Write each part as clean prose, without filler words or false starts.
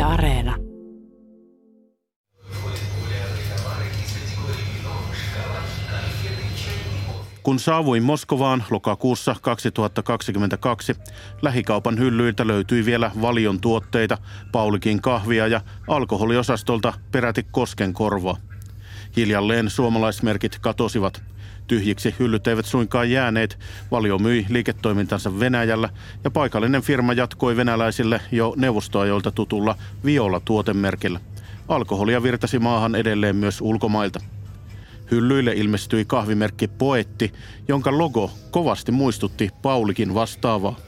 Areena. Kun saavuin Moskovaan lokakuussa 2022, lähikaupan hyllyiltä löytyi vielä Valion tuotteita, Paulikin kahvia ja alkoholiosastolta peräti Koskenkorvaa. Hiljalleen suomalaismerkit katosivat. Tyhjiksi hyllyt eivät suinkaan jääneet. Valio myi liiketoimintansa Venäjällä ja paikallinen firma jatkoi venäläisille jo neuvostoajoilta tutulla Viola-tuotemerkillä. Alkoholia virtasi maahan edelleen myös ulkomailta. Hyllyille ilmestyi kahvimerkki Poetti, jonka logo kovasti muistutti Paulikin vastaavaa.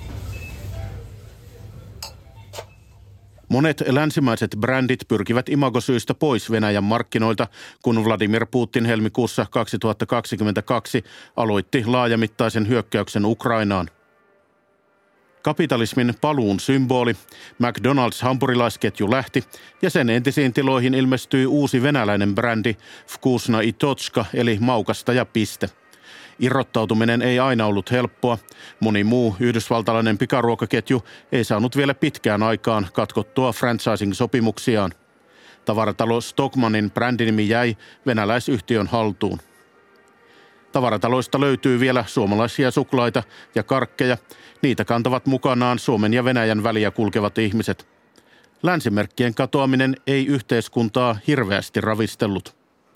Monet länsimaiset brändit pyrkivät imagosyistä pois Venäjän markkinoilta, kun Vladimir Putin helmikuussa 2022 aloitti laajamittaisen hyökkäyksen Ukrainaan. Kapitalismin paluun symboli, McDonald's hampurilaisketju lähti ja sen entisiin tiloihin ilmestyi uusi venäläinen brändi Vkusna i Tochka eli maukasta ja piste. Irrottautuminen ei aina ollut helppoa. Moni muu yhdysvaltalainen pikaruokaketju ei saanut vielä pitkään aikaan katkottua franchising-sopimuksiaan. Tavaratalo Stockmannin brändinimi jäi venäläisyhtiön haltuun. Tavarataloista löytyy vielä suomalaisia suklaita ja karkkeja. Niitä kantavat mukanaan Suomen ja Venäjän väliä kulkevat ihmiset. Länsimerkkien katoaminen ei yhteiskuntaa hirveästi ravistellut.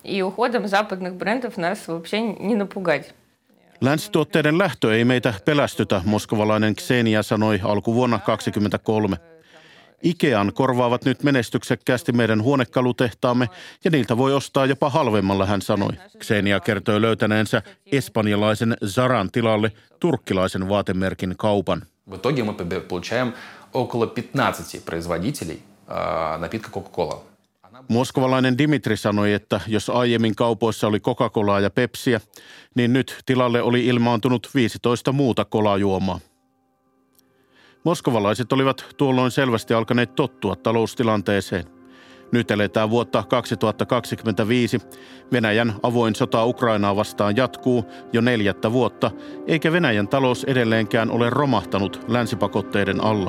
Länsituotteiden lähtö ei meitä pelästytä, moskovalainen Ksenia sanoi alkuvuonna 2023. Ikean korvaavat nyt menestyksekkäästi meidän huonekalutehtaamme ja niiltä voi ostaa jopa halvemmalla, hän sanoi. Ksenia kertoi löytäneensä espanjalaisen Zaran tilalle turkkilaisen vaatemerkin kaupan. В итоге мы получаем около 15 производителей напитка Coca-Cola. Moskovalainen Dimitri sanoi, että jos aiemmin kaupoissa oli Coca-Colaa ja Pepsiä, niin nyt tilalle oli ilmaantunut 15 muuta kolajuomaa. Moskovalaiset olivat tuolloin selvästi alkaneet tottua taloustilanteeseen. Nyt eletään vuotta 2025. Venäjän avoin sota Ukrainaa vastaan jatkuu jo 4. vuotta, eikä Venäjän talous edelleenkään ole romahtanut länsipakotteiden alla.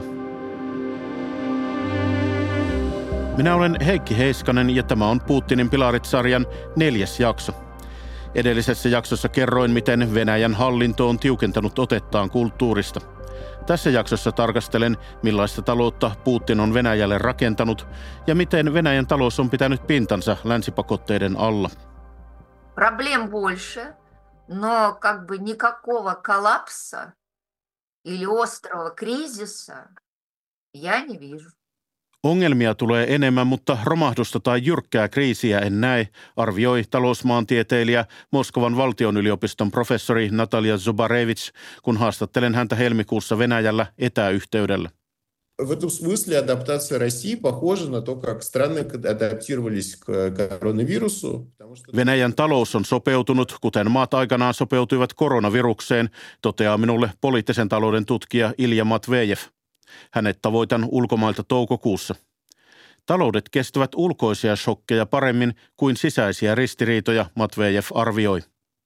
Minä olen Heikki Heiskanen ja tämä on Putinin pilarit-sarjan 4. jakso. Edellisessä jaksossa kerroin, miten Venäjän hallinto on tiukentanut otettaan kulttuurista. Tässä jaksossa tarkastelen, millaista taloutta Putin on Venäjälle rakentanut ja miten Venäjän talous on pitänyt pintansa länsipakotteiden alla. Проблем больше, но как бы никакого коллапса или острого кризиса я не вижу. Ongelmia tulee enemmän, mutta romahdusta tai jyrkkää kriisiä en näe, arvioi talousmaantieteilijä Moskovan valtionyliopiston professori Natalia Zubarevich, kun haastattelen häntä helmikuussa Venäjällä etäyhteydellä. В этом смысле адаптация России похожа на то, как страны адаптировались к коронавирусу. Venäjän talous on sopeutunut, kuten maat aikanaan sopeutuivat koronavirukseen, toteaa minulle poliittisen talouden tutkija Ilja Matvejev. Hänet tavoitan ulkomailta toukokuussa. Taloudet kestävät ulkoisia shokkeja paremmin kuin sisäisiä ristiriitoja, Matvejev arvioi.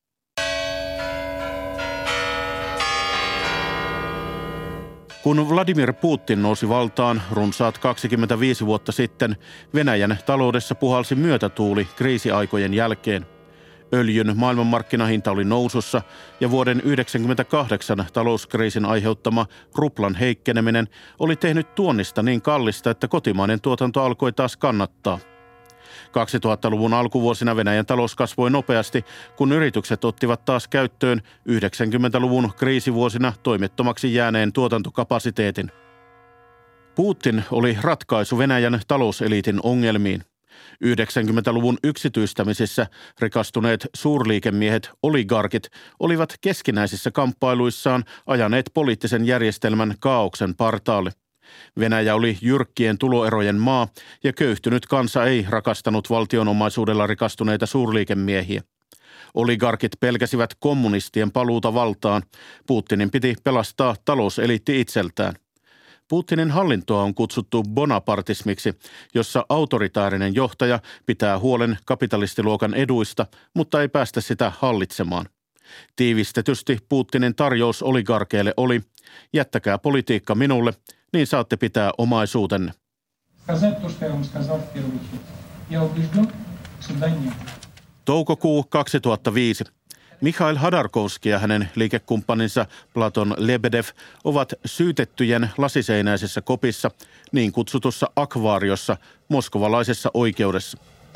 Kun Vladimir Putin nousi valtaan runsaat 25 vuotta sitten, Venäjän taloudessa puhalsi myötätuuli kriisiaikojen jälkeen. Öljyn maailmanmarkkinahinta oli nousussa ja vuoden 1998 talouskriisin aiheuttama ruplan heikkeneminen oli tehnyt tuonnista niin kallista, että kotimainen tuotanto alkoi taas kannattaa. 2000-luvun alkuvuosina Venäjän talous kasvoi nopeasti, kun yritykset ottivat taas käyttöön 90-luvun kriisivuosina toimettomaksi jääneen tuotantokapasiteetin. Putin oli ratkaisu Venäjän talouseliitin ongelmiin. 90-luvun yksityistämisissä rikastuneet suurliikemiehet, oligarkit, olivat keskinäisissä kamppailuissaan ajaneet poliittisen järjestelmän kaaoksen partaalle. Venäjä oli jyrkkien tuloerojen maa ja köyhtynyt kansa ei rakastanut valtionomaisuudella rikastuneita suurliikemiehiä. Oligarkit pelkäsivät kommunistien paluuta valtaan. Putinin piti pelastaa talouseliitti itseltään. Putinin hallintoa on kutsuttu bonapartismiksi, jossa autoritaarinen johtaja pitää huolen kapitalistiluokan eduista, mutta ei päästä sitä hallitsemaan. Tiivistetysti Putinin tarjous oligarkeille oli: jättäkää politiikka minulle, niin saatte pitää omaisuutenne. Сказать то, что я вам сказал в первый ход. Я убежден, что да, нет. Toukokuu 2005. Mikhail Khodorkovsky ja hänen liikekumppaninsa Platon Lebedev ovat syytettyjen lasiseinäisessä kopissa, niin kutsutussa akvaariossa, moskovalaisessa oikeudessa.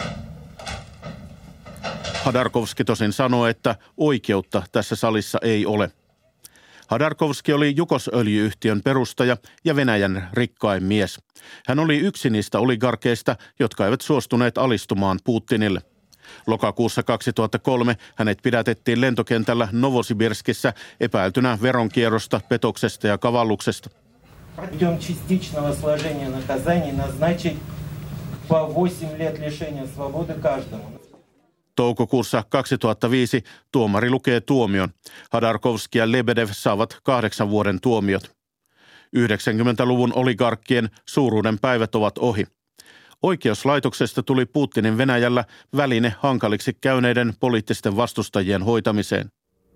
Khodorkovsky tosin sanoo, että oikeutta tässä salissa ei ole. Khodorkovsky oli Jukos-öljy-yhtiön perustaja ja Venäjän rikkain mies. Hän oli yksi niistä oligarkeista, jotka eivät suostuneet alistumaan Putinille. Lokakuussa 2003 hänet pidätettiin lentokentällä Novosibirskissä epäiltynä veronkierrosta, petoksesta ja kavalluksesta. Путем частичного сложения наказаний назначить по 8 лет лишения свободы каждому. Toukokuussa 2005 tuomari lukee tuomion. Khodorkovsky ja Lebedev saavat 8 vuoden tuomiot. 90-luvun oligarkkien suuruuden päivät ovat ohi. Oikeuslaitoksesta tuli Putinin Venäjällä väline hankaliksi käyneiden poliittisten vastustajien hoitamiseen.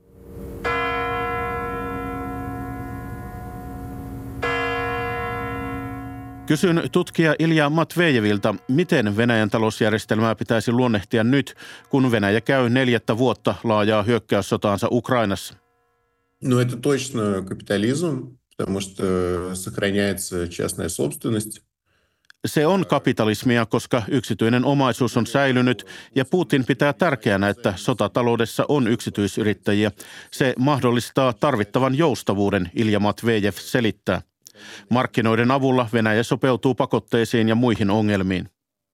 Kysyn tutkija Ilja Matvejevilta, miten Venäjän talousjärjestelmää pitäisi luonnehtia nyt, kun Venäjä käy 4. vuotta laajaa hyökkäyssotaansa Ukrainassa. Ну, это точно капитализм, потому что сохраняется частная собственность. Se on kapitalismia, koska yksityinen omaisuus on säilynyt ja Putin pitää tärkeänä, että sotataloudessa on yksityisyrittäjiä. Se mahdollistaa tarvittavan joustavuuden, Ilja Matvejev selittää. Markkinoiden avulla Venäjä sopeutuu pakotteisiin ja muihin ongelmiin.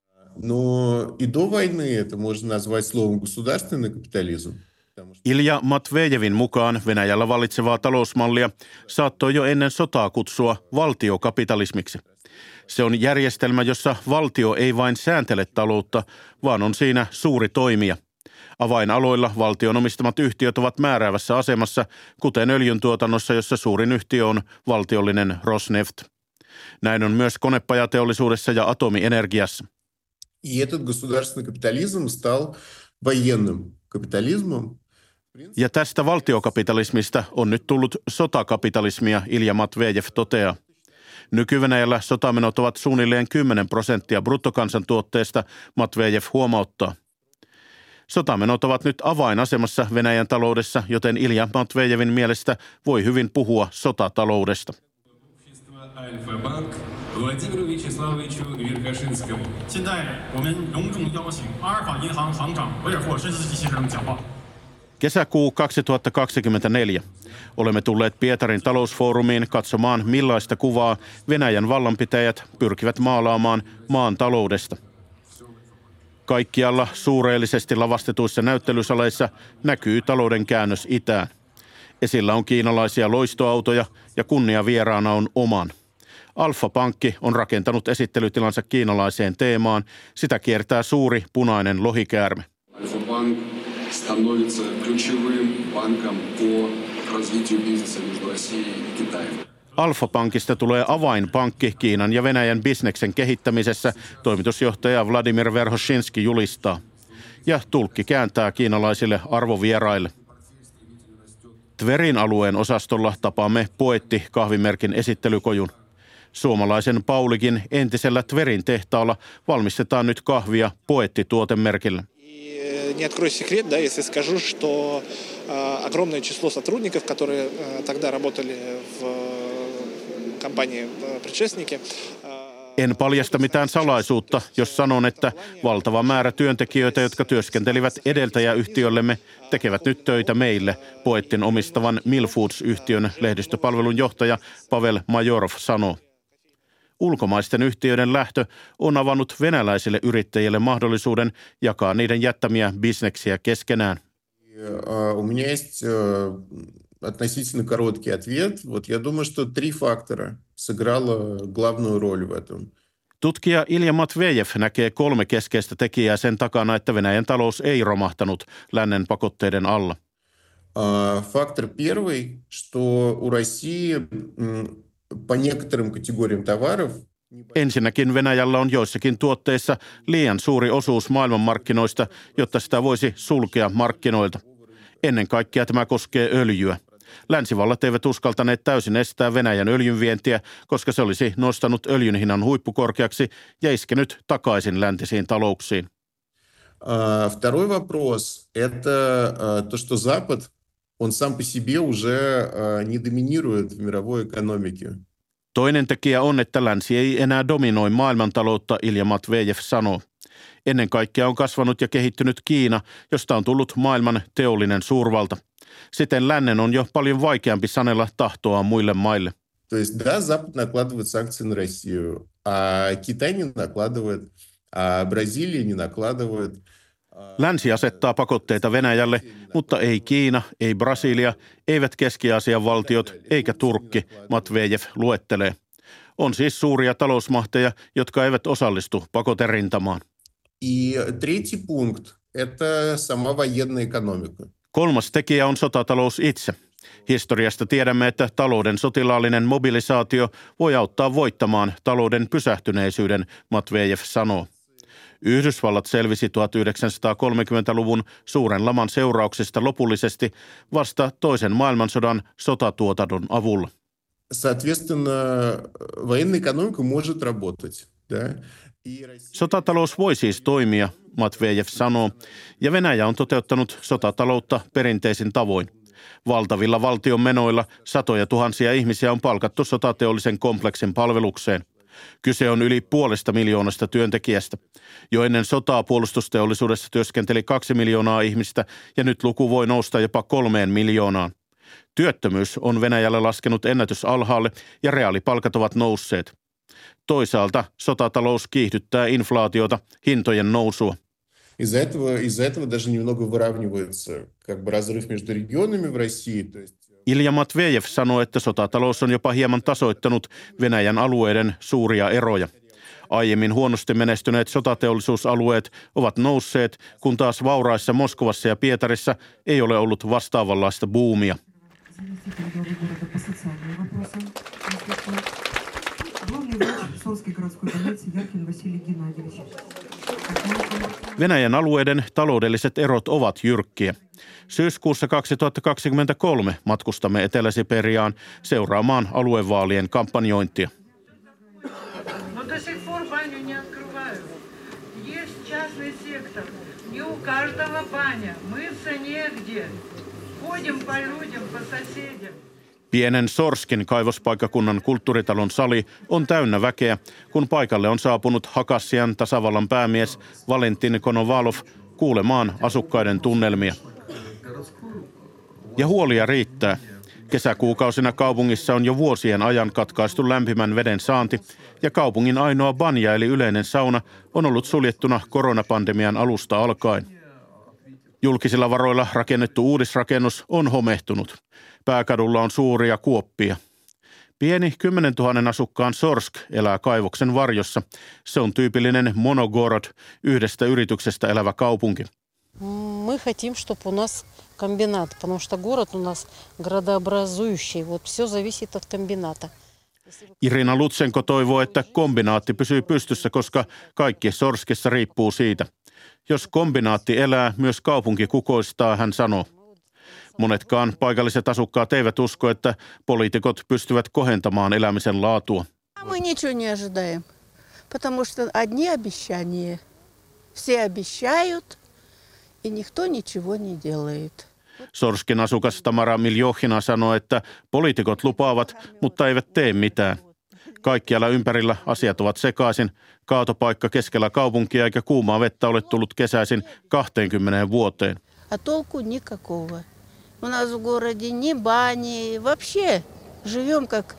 Но и до войны это можно назвать словом государственный капитализм. Ilja Matvejevin mukaan Venäjällä vallitsevaa talousmallia saattoi jo ennen sotaa kutsua valtiokapitalismiksi. Se on järjestelmä, jossa valtio ei vain sääntele taloutta, vaan on siinä suuri toimija. Avainaloilla valtion omistamat yhtiöt ovat määräävässä asemassa, kuten öljyntuotannossa, jossa suurin yhtiö on valtiollinen Rosneft. Näin on myös konepajateollisuudessa ja atomienergiassa. И этот государственный капитализм стал военным капитализмом. Ja tästä valtiokapitalismista on nyt tullut sotakapitalismia, Ilja Matvejev toteaa. Nyky-Venäjällä sotamenot ovat suunnilleen 10% bruttokansantuotteesta, Matvejev huomauttaa. Sotamenot ovat nyt avainasemassa Venäjän taloudessa, joten Ilja Matvejevin mielestä voi hyvin puhua sotataloudesta. Альфа-банк Владимиру Вячеславовичу Верхошинскому. 现在我们隆重邀请阿尔法银行行长韦尔霍申斯基先生讲话。 Kesäkuu 2024. Olemme tulleet Pietarin talousfoorumiin katsomaan, millaista kuvaa Venäjän vallanpitäjät pyrkivät maalaamaan maan taloudesta. Kaikkialla suureellisesti lavastetuissa näyttelysaleissa näkyy talouden käännös itään. Esillä on kiinalaisia loistoautoja ja kunniavieraana on Oman. Alfa-pankki on rakentanut esittelytilansa kiinalaiseen teemaan. Sitä kiertää suuri punainen lohikäärme. Альфа-банк становится ключевым банком по развитию бизнеса между Россией и Китаем. Alfa-pankista tulee avainpankki Kiinan ja Venäjän bisneksen kehittämisessä, toimitusjohtaja Vladimir Verhoshinsky julistaa. Ja tulkki kääntää kiinalaisille arvovieraille. Tverin alueen osastolla tapaamme Poetti-kahvimerkin esittelykojun. Suomalaisen Paulikin entisellä Tverin tehtaalla valmistetaan nyt kahvia Poetti-tuotemerkillä. Не открою секрет, да, если скажу, что огромное число сотрудников, которые тогда работали в компании предшественники. En paljasta mitään salaisuutta, jos sanon, että valtava määrä työntekijöitä, jotka työskentelivät edeltäjäyhtiöllemme, tekevät nyt töitä meille, Poettin omistavan Milfoods-yhtiön lehdistöpalvelun johtaja Pavel Majorov sanoo. Ulkomaisten yhtiöiden lähtö on avannut venäläisille yrittäjille mahdollisuuden jakaa niiden jättämiä bisneksiä keskenään. У меня есть относительно короткий ответ. Вот я думаю, что 3 фактора сыграло главную роль в этом. Tutkija Ilja Matvejev näkee 3 keskeistä tekijää sen takana, että Venäjän talous ei romahtanut lännen pakotteiden alla. Фактор первый, что у России по некоторым категориям товаров. Ensinnäkin Venäjällä on joissakin tuotteissa liian suuri osuus maailmanmarkkinoista, jotta sitä voisi sulkea markkinoilta. Ennen kaikkea tämä koskee öljyä. Länsivallat eivät uskaltaneet täysin estää Venäjän öljynvientiä, koska se olisi nostanut öljyn hinnan huippukorkeaksi ja iskenyt takaisin läntisiin talouksiin. Второй вопрос – это то, что Запад, он сам по себе уже не доминирует в мировой экономике. Toinen tekijä on, että länsi ei enää dominoi maailmantaloutta, Ilja Matvejev sanoo. Ennen kaikkea on kasvanut ja kehittynyt Kiina, josta on tullut maailman teollinen suurvalta. Siten lännen on jo paljon vaikeampi sanella tahtoaan muille maille. То есть, да, Запад накладывает санкции на Россию, а Китай не накладывает, а Бразилия не накладывает. Länsi asettaa pakotteita Venäjälle, mutta ei Kiina, ei Brasilia, eivät Keski-Aasian valtiot eikä Turkki, Matvejev luettelee. On siis suuria talousmahteja, jotka eivät osallistu pakoterintamaan. И третий пункт – это сама военная экономика. Kolmas tekijä on sotatalous itse. Historiasta tiedämme, että talouden sotilaallinen mobilisaatio voi auttaa voittamaan talouden pysähtyneisyyden, Matvejev sanoo. Yhdysvallat selvisi 1930-luvun suuren laman seurauksista lopullisesti vasta toisen maailmansodan sotatuotannon avulla. Соответственно, военная экономика может работать, да? Sotatalous voi siis toimia, Matvejev sanoo, ja Venäjä on toteuttanut sotataloutta perinteisin tavoin. Valtavilla valtion menoilla satoja tuhansia ihmisiä on palkattu sotateollisen kompleksin palvelukseen. Kyse on yli 500,000 työntekijästä. Jo ennen sotaa puolustusteollisuudessa työskenteli 2 miljoonaa ihmistä ja nyt luku voi nousta jopa 3 miljoonaan. Työttömyys on Venäjällä laskenut ennätysalhaalle ja reaalipalkat ovat nousseet. Toisaalta sotatalous kiihdyttää inflaatiota, hintojen nousua. Из-за этого даже немного выравнивается как бы разрыв между регионами в России. Ilja Matvejev sanoi, että sotatalous on jopa hieman tasoittanut Venäjän alueiden suuria eroja. Aiemmin huonosti menestyneet sotateollisuusalueet ovat nousseet, kun taas vauraissa Moskovassa ja Pietarissa ei ole ollut vastaavanlaista buumia. Venäjän alueiden taloudelliset erot ovat jyrkkiä. Syyskuussa 2023 matkustamme Etelä-Siperiaan seuraamaan aluevaalien kampanjointia. Pienen Sorskin kaivospaikkakunnan kulttuuritalon sali on täynnä väkeä, kun paikalle on saapunut Hakassian tasavallan päämies Valentin Konovalov kuulemaan asukkaiden tunnelmia. Ja huolia riittää. Kesäkuukausina kaupungissa on jo vuosien ajan katkaistu lämpimän veden saanti ja kaupungin ainoa banja eli yleinen sauna on ollut suljettuna koronapandemian alusta alkaen. Julkisilla varoilla rakennettu uudisrakennus on homehtunut. Pääkadulla on suuria kuoppia. Pieni 10 000 asukkaan Sorsk elää kaivoksen varjossa. Se on tyypillinen monogorod, yhdestä yrityksestä elävä kaupunki. Мы хотим, чтобы у нас комбинат, потому что город у нас градообразующий. Вот все зависит от комбината. Irina Lutsenko toivoo, että kombinaatti pysyy pystyssä, koska kaikki Sorskissa riippuu siitä. Jos kombinaatti elää, myös kaupunki kukoistaa, hän sanoo. Monetkaan paikalliset asukkaat eivät usko, että poliitikot pystyvät kohentamaan elämisen laatua. Мы ничего не ожидаем, потому что одни обещания. Все обещают, и никто ничего не делает. Sorskin asukas Tamara Miljohina sanoi, että poliitikot lupaavat, mutta eivät tee mitään. Kaikkialla ympärillä asiat ovat sekaisin. Kaatopaikka keskellä kaupunkia eikä kuumaa vettä ole tullut kesäisin 20 vuoteen. А толку никакого. У нас в городе ни бани, вообще живем как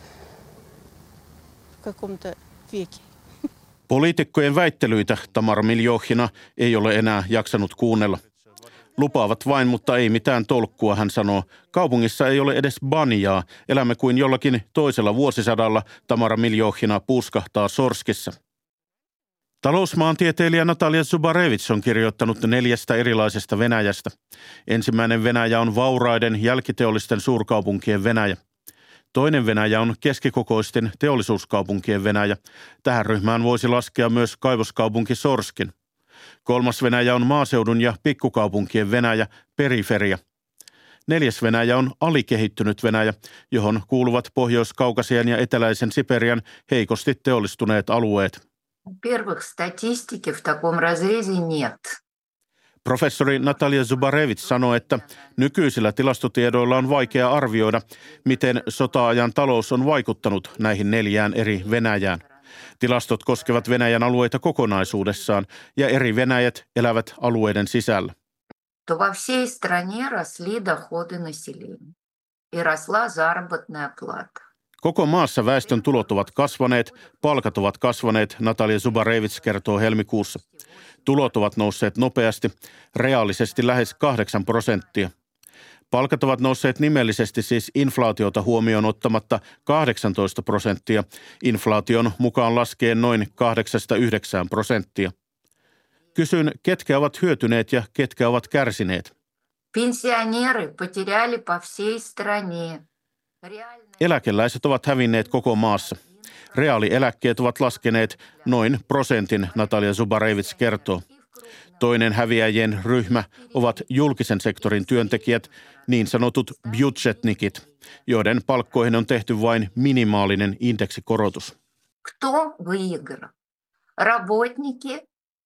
в каком-то веке. Poliitikkojen väittelyitä Tamara Miljohina ei ole enää jaksanut kuunnella. Lupaavat vain, mutta ei mitään tolkkua, hän sanoo. Kaupungissa ei ole edes banjaa. Elämme kuin jollakin toisella vuosisadalla, Tamara Miljohina puuskahtaa Sorskissa. Talousmaantieteilijä Natalia Zubarevich on kirjoittanut 4 erilaisesta Venäjästä. Ensimmäinen Venäjä on vauraiden jälkiteollisten suurkaupunkien Venäjä. Toinen Venäjä on keskikokoisten teollisuuskaupunkien Venäjä. Tähän ryhmään voisi laskea myös kaivoskaupunki Sorskin. Kolmas Venäjä on maaseudun ja pikkukaupunkien Venäjä, periferia. Neljäs Venäjä on alikehittynyt Venäjä, johon kuuluvat Pohjois-Kaukasian ja eteläisen Siperian heikosti teollistuneet alueet. Во-первых, статистики в таком разрезе нет. Professori Natalia Zubarevits sanoi, että nykyisillä tilastotiedoilla on vaikea arvioida, miten sota-ajan talous on vaikuttanut näihin 4 eri Venäjään. Tilastot koskevat Venäjän alueita kokonaisuudessaan ja eri Venäjät elävät alueiden sisällä. То во всей стране росли доходы населения и росла заработная плата. Koko maassa väestön tulot ovat kasvaneet, palkat ovat kasvaneet, Natalia Zubarevits kertoo helmikuussa. Tulot ovat nousseet nopeasti, reaalisesti lähes 8%. Palkat ovat nousseet nimellisesti siis inflaatiota huomioon ottamatta 18%, inflaation mukaan laskee noin 8-9%. Kysyn, ketkä ovat hyötyneet ja ketkä ovat kärsineet. Пенсионеры потеряли по всей стране. Eläkeläiset ovat hävinneet koko maassa. Reaalieläkkeet ovat laskeneet noin 1%, Natalia Zubarevits kertoo. Toinen häviäjien ryhmä ovat julkisen sektorin työntekijät, niin sanotut budjetnikit, joiden palkkoihin on tehty vain minimaalinen indeksikorotus. Кто выиграл? Работники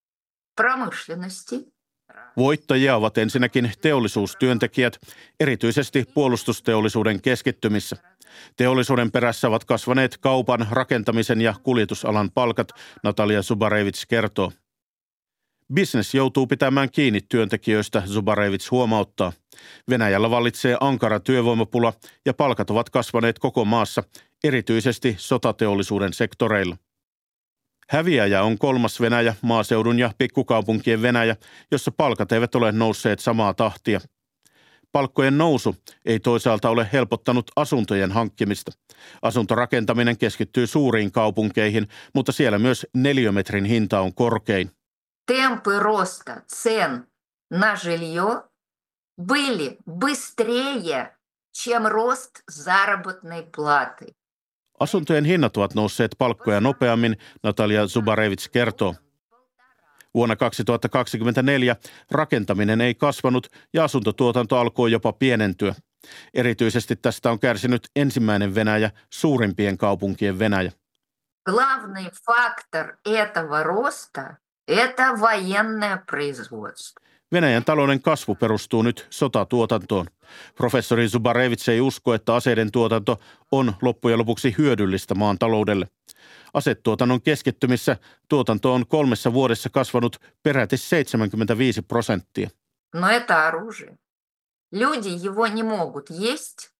промышленности. Voittajia ovat ensinnäkin teollisuustyöntekijät, erityisesti puolustusteollisuuden keskittymissä. Teollisuuden perässä ovat kasvaneet kaupan, rakentamisen ja kuljetusalan palkat, Natalia Zubarevits kertoo. Business joutuu pitämään kiinni työntekijöistä, Zubarevits huomauttaa. Venäjällä vallitsee ankara työvoimapula ja palkat ovat kasvaneet koko maassa, erityisesti sotateollisuuden sektoreilla. Häviäjä on 3. Venäjä, maaseudun ja pikkukaupunkien Venäjä, jossa palkat eivät ole nousseet samaa tahtia. Palkkojen nousu ei toisaalta ole helpottanut asuntojen hankkimista. Asuntorakentaminen keskittyy suuriin kaupunkeihin, mutta siellä myös neliömetrin hinta on korkein. Темпы роста цен на жилье были быстрее, чем рост заработной платы. Asuntojen hinnat ovat nousseet palkkoja nopeammin, Natalia Zubarevits kertoo. Vuonna 2024 rakentaminen ei kasvanut ja asuntotuotanto alkoi jopa pienentyä. Erityisesti tästä on kärsinyt ensimmäinen Venäjä, suurimpien kaupunkien Venäjä. Главный фактор этого роста – это военное производство. Venäjän talouden kasvu perustuu nyt sotatuotantoon. Professori Zubarevits ei usko, että aseiden tuotanto on loppujen lopuksi hyödyllistä maan taloudelle. Asetuotannon keskittymissä tuotanto on 3 vuodessa kasvanut peräti 75%. Но это оружие. Люди его не могут есть.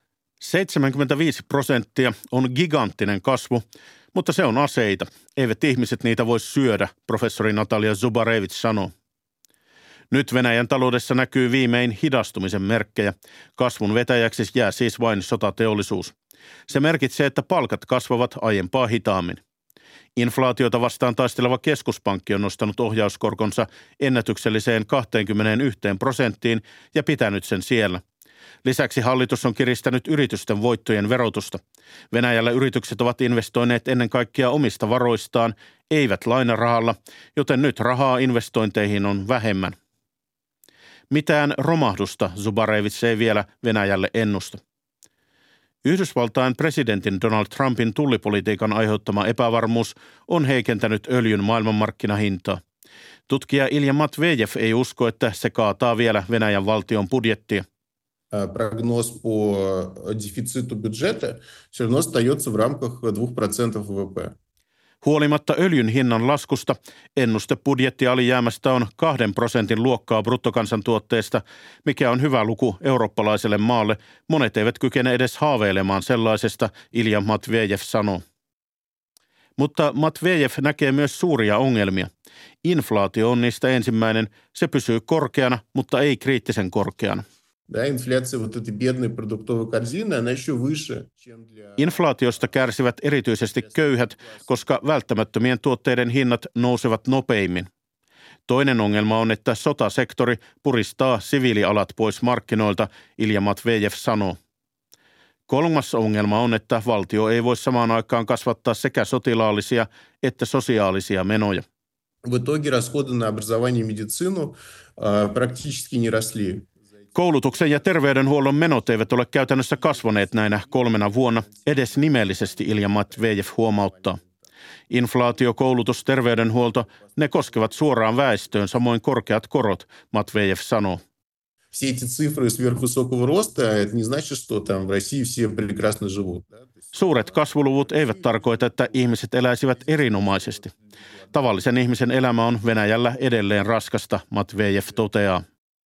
75% on giganttinen kasvu, mutta se on aseita. Eivät ihmiset niitä voi syödä, professori Natalia Zubarevits sanoo. Nyt Venäjän taloudessa näkyy viimein hidastumisen merkkejä. Kasvun vetäjäksi jää siis vain sotateollisuus. Se merkitsee, että palkat kasvavat aiempaa hitaammin. Inflaatiota vastaan taisteleva keskuspankki on nostanut ohjauskorkonsa ennätykselliseen 21% ja pitänyt sen siellä. Lisäksi hallitus on kiristänyt yritysten voittojen verotusta. Venäjällä yritykset ovat investoineet ennen kaikkea omista varoistaan, eivät lainarahalla, joten nyt rahaa investointeihin on vähemmän. Mitään romahdusta Zubarevits ei vielä Venäjälle ennusta. Yhdysvaltain presidentin Donald Trumpin tullipolitiikan aiheuttama epävarmuus on heikentänyt öljyn maailmanmarkkinahintaa. Tutkija Ilja Matvejev ei usko, että se kaataa vielä Venäjän valtion budjettia. Прогноз по дефициту бюджета все равно остается в рамках 2% ВВП. Huolimatta öljyn hinnan laskusta ennuste budjettialijäämästä on 2% luokkaa bruttokansantuotteesta, mikä on hyvä luku eurooppalaiselle maalle. Monet eivät kykene edes haaveilemaan sellaisesta, Ilja Matvejev sanoo. Mutta Matvejev näkee myös suuria ongelmia. Inflaatio on niistä ensimmäinen. Se pysyy korkeana, mutta ei kriittisen korkeana. Inflaatiosta kärsivät erityisesti köyhät, koska välttämättömien tuotteiden hinnat nousevat nopeimmin. Toinen ongelma on, että sotasektori puristaa siviilialat pois markkinoilta, Ilja Matvejev sanoo. Kolmas ongelma on, että valtio ei voi samaan aikaan kasvattaa sekä sotilaallisia että sosiaalisia menoja. В итоге расходы на образование и медицину практически не росли. Koulutuksen ja terveydenhuollon menot eivät ole käytännössä kasvaneet näinä 3 vuonna, edes nimellisesti Ilja Matvejev huomauttaa. Inflaatio, koulutus, terveydenhuolto, ne koskevat suoraan väestöön, samoin korkeat korot, Matvejev sanoo. Все эти цифры сверхвысокого роста, это не значит, что там в России все прекрасно живут. Suuret kasvuluvut eivät tarkoita, että ihmiset eläisivät erinomaisesti. Tavallisen ihmisen elämä on Venäjällä edelleen raskasta, Matvejev toteaa.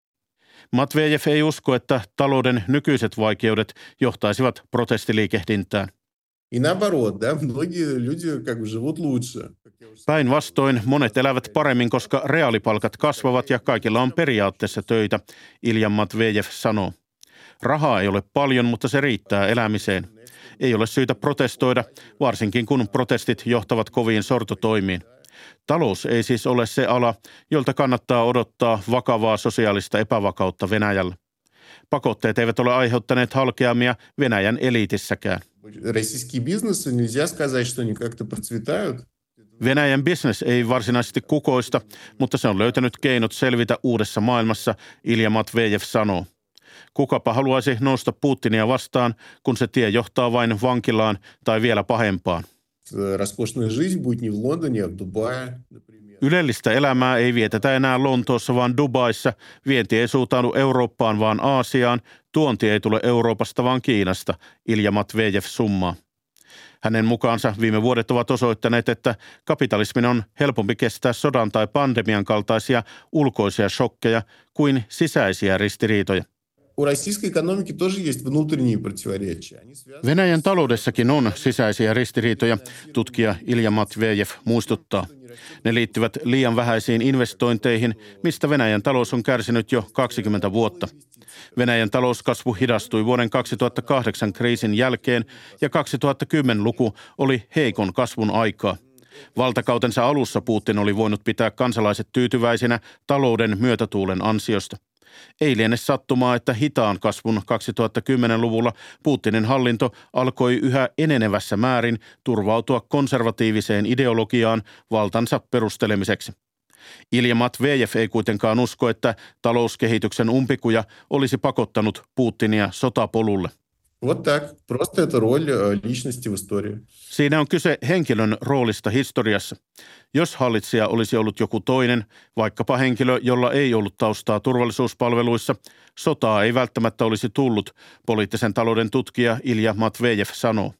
Matvejev ei usko, että talouden nykyiset vaikeudet johtaisivat protestiliikehdintään. И наоборот, да, многие люди как бы живут лучше. Päinvastoin monet elävät paremmin, koska reaalipalkat kasvavat ja kaikilla on periaatteessa töitä, Ilja Matvejev sanoo. Rahaa ei ole paljon, mutta se riittää elämiseen. Ei ole syytä protestoida, varsinkin kun protestit johtavat koviin sortotoimiin. Talous ei siis ole se ala, jolta kannattaa odottaa vakavaa sosiaalista epävakautta Venäjällä. Pakotteet eivät ole aiheuttaneet halkeamia Venäjän eliitissäkään. Российские бизнесы нельзя сказать, что они как-то процветают. Venäjän business ei varsinaisesti kukoista, mutta se on löytänyt keinot selvitä uudessa maailmassa, Ilja Matvejev sanoo. Kukapa haluaisi nousta Putinia vastaan, kun se tie johtaa vain vankilaan tai vielä pahempaan. Роскошная жизнь будет не в Лондоне, а в Дубае. Ylellistä elämää ei vietetä enää Lontoossa, vaan Dubaissa. Vienti ei suuntaudu Eurooppaan, vaan Aasiaan. Tuonti ei tule Euroopasta, vaan Kiinasta, Ilja Matvejev summaa. Hänen mukaansa viime vuodet ovat osoittaneet, että kapitalismin on helpompi kestää sodan tai pandemian kaltaisia ulkoisia shokkeja kuin sisäisiä ristiriitoja. У российской экономики тоже есть внутренние противоречия. Venäjän taloudessakin on sisäisiä ristiriitoja, tutkija Ilja Matvejev muistuttaa. Ne liittyvät liian vähäisiin investointeihin, mistä Venäjän talous on kärsinyt jo 20 vuotta. Venäjän talouskasvu hidastui vuoden 2008 kriisin jälkeen ja 2010-luku oli heikon kasvun aikaa. Valtakautensa alussa Putin oli voinut pitää kansalaiset tyytyväisinä talouden myötätuulen ansiosta. Ei liene sattumaa, että hitaan kasvun 2010-luvulla Putinin hallinto alkoi yhä enenevässä määrin turvautua konservatiiviseen ideologiaan valtansa perustelemiseksi. Ilja Matvejev ei kuitenkaan usko, että talouskehityksen umpikuja olisi pakottanut Putinia sotapolulle. Вот так. Просто это роль личности в истории. Siinä on kyse henkilön roolista historiassa. Jos hallitsija olisi ollut joku toinen, vaikkapa henkilö, jolla ei ollut taustaa turvallisuuspalveluissa, sotaa ei välttämättä olisi tullut, poliittisen talouden tutkija Ilja Matvejev sanoo.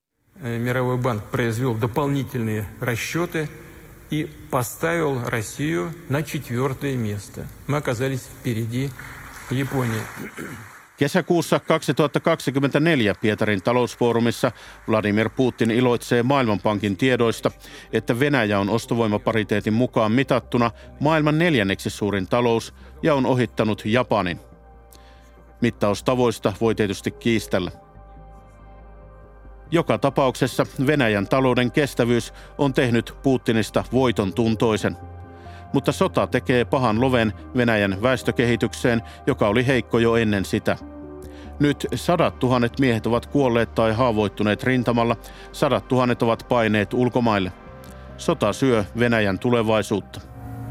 Мировой банк произвел дополнительные расчеты и поставил Россию на 4-е место. Мы оказались впереди Японии. Kesäkuussa 2024 Pietarin talousfoorumissa Vladimir Putin iloitsee Maailmanpankin tiedoista, että Venäjä on ostovoimapariteetin mukaan mitattuna maailman 4. suurin talous ja on ohittanut Japanin. Mittaustavoista voi tietysti kiistellä. Joka tapauksessa Venäjän talouden kestävyys on tehnyt Putinista voiton tuntoisen. Mutta sota tekee pahan loven Venäjän väestökehitykseen, joka oli heikko jo ennen sitä. Nyt 100 000 miehet ovat kuolleet tai haavoittuneet rintamalla, 100 000 ovat paineet ulkomaille. Sota syö Venäjän tulevaisuutta.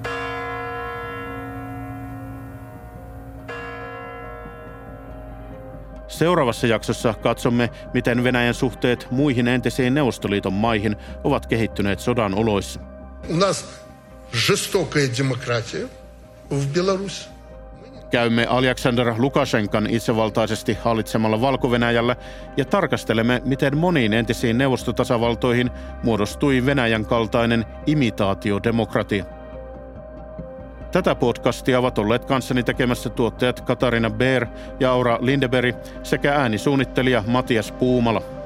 Seuraavassa jaksossa katsomme, miten Venäjän suhteet muihin entisiin Neuvostoliiton maihin ovat kehittyneet sodan oloissa. Жестокая демократия в Беларуси. Käymme Aljaksandr Lukashenkan itsevaltaisesti hallitsemalla Valko-Venäjällä ja tarkastelemme, miten moniin entisiin neuvostotasavaltoihin muodostui Venäjän kaltainen imitaatiodemokratia. Tätä podcastia ovat olleet kanssani tekemässä tuottajat Katarina Beer ja Aura Lindeberg sekä äänisuunnittelija Matias Puumala.